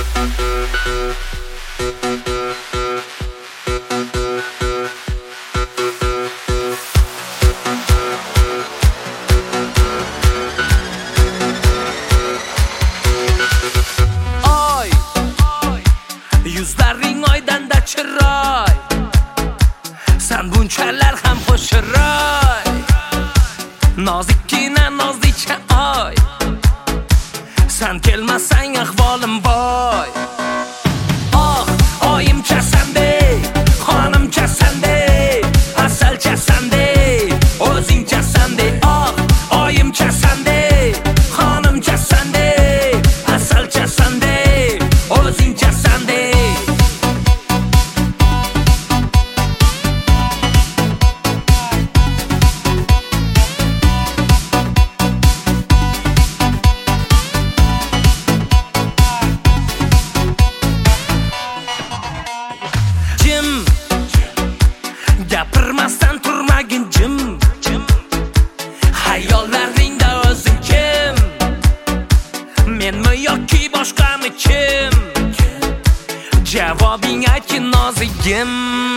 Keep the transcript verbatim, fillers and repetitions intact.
Yuzlaring oydanda chiroy, san bunchalar ham xo'shroy, nozikkina nozlicha oy, san kelmasang ahvolim boy. Oh, oyimchasandey, xonimchasandey, asalchasandey, o'zingchasandey. Oh, oyimchasandey, xonimchasandey, asalchasandey, o'zingchasandey. Gapirmasdan turmagin jim, hayollaringda o'zing kim? Menmi yoki boshqami kim? Javobing aytgin nozigim.